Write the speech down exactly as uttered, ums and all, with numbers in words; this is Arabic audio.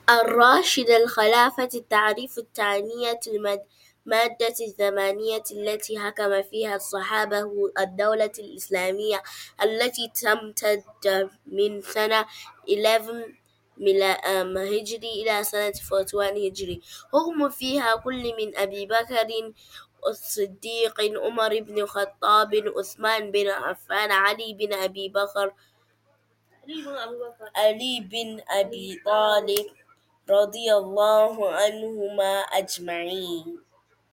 الراشد الخلافة. التعريف التعنية المادة الثمانية التي حكم فيها الصحابة الدولة الإسلامية التي تمتد من سنة إحدى عشر هجري إلى سنة أربعة وأربعين هجري. حكم فيها كل من أبي بكر الصديق، عمر بن الخطاب، عثمان بن عفان، علي بن أبي بكر علي بن أبي طالب رضي الله عنهما أجمعين.